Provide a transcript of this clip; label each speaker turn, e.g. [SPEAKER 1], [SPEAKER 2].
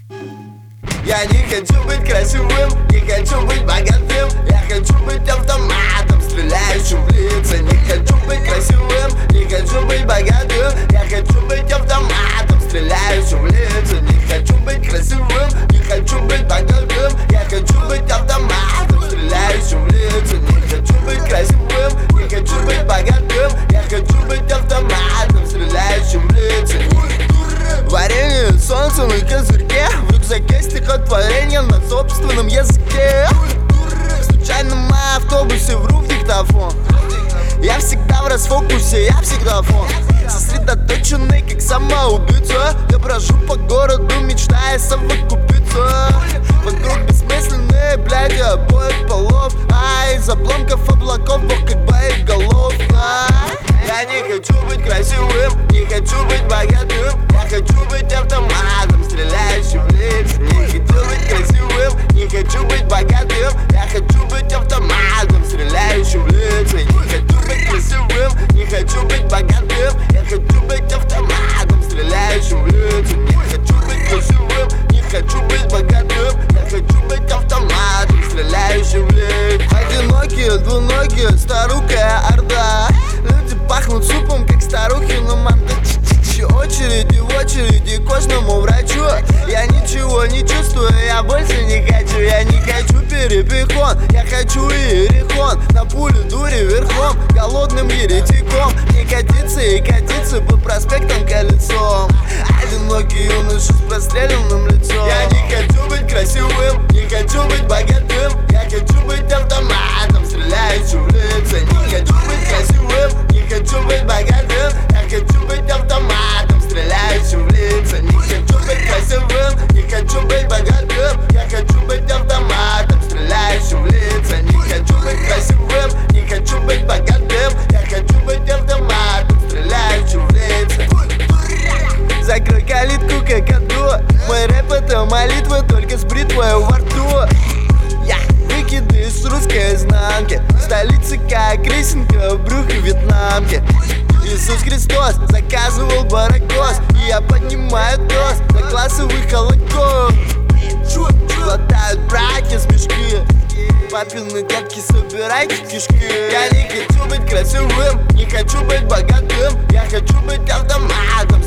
[SPEAKER 1] Я не хочу быть красивым, не хочу быть богатым. Я хочу быть автоматом, стреляющим в лица. Не хочу быть красивым, не хочу быть богатым. Я хочу быть автоматом, стреляющим в лица. Не хочу быть красивым, не хочу быть богатым. Я хочу быть автоматом, стреляющим в лица. Не хочу быть красивым, не хочу быть богатым. Я хочу быть автоматом, стреляющим в лица. Варенье, солнце на козырьке, в рюкзаке стихотворение на собственном языке. В случайном автобусе вру в диктофон. Я всегда в расфокусе, я всегда фон. Сосредоточенный, как самоубийца. Я брожу по городу, мечтая совокупиться. Вокруг бессмысленные бляди обоих полов. А из обломков облаков Бог как боеголов. Я не хочу быть красивым, не хочу быть богатым. Я хочу быть автоматом, стреляющим в лица. Не хочу быть красивым, не хочу быть богатым. Я хочу быть автоматом, стреляющим в лица. Не хочу быть красивым, не хочу быть богатым. Я хочу быть автоматом, стреляющим в лица. Не хочу быть красивым, не хочу быть богатым. Я хочу быть автоматом, стреляющим в лица. Одинокие, двуногие, старукая орда. Люди пахнут супом, как старухи на манго. Очереди в очереди к кожному врачу. Я ничего не чувствую, я больше не хочу. Я не хочу перепихон, я хочу иерихон. На пулю дури верхом, голодным еретиком. Не катиться и катиться по проспектам колесом. Одинокий юноша с простреленным лицом. Я не хочу быть красивым, не хочу быть богатым. Я хочу быть автоматом, стреляющим в лица. Не хочу быть красивым, не хочу быть богатым. Я хочу быть автоматом, стреляющим в лица. Не хочу быть красивым, не хочу быть богатым. Я хочу быть автоматом, стреляющим в лица. Не хочу быть красивым, не хочу быть богатым. Я хочу быть автоматом, стреляющим в лица. Закрой калитку, как аду. Мой рэп это молитва, только с бритвой во рту. Я выкидываю с русской изнанки. Столицы как рисинка в брюхе вьетнамки. Иисус Христос заказывал баракос, и я поднимаю тост за классовый холокост. Хватают братья смешки, папины детки, собирайте кишки. Я не хочу быть красивым, не хочу быть богатым. Я хочу быть автоматом,